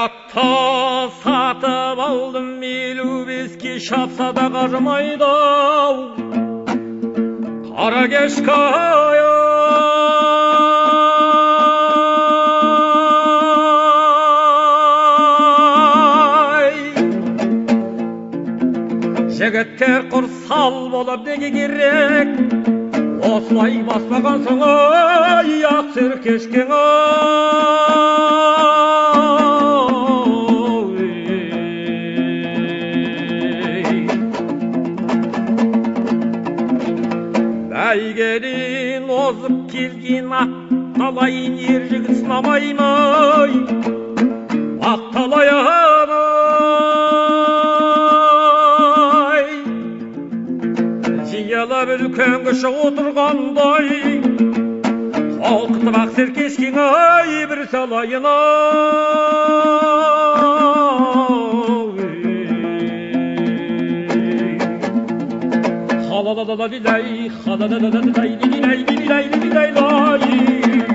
Atта satып алдым 55-ке шапса да қажымайды қара кешкі жігіттер құрсал болып неге керек осылай баспаған соң ақ серкешкен бәйгеден озып келген ат талайын ер жігіт сынамаймын ақ талайын жиялап үлкен кіші отырғандай қалқытып ақ серкешкен бір салайын Халададададилай, халададададилай, дилилай, дилилай, дилилай,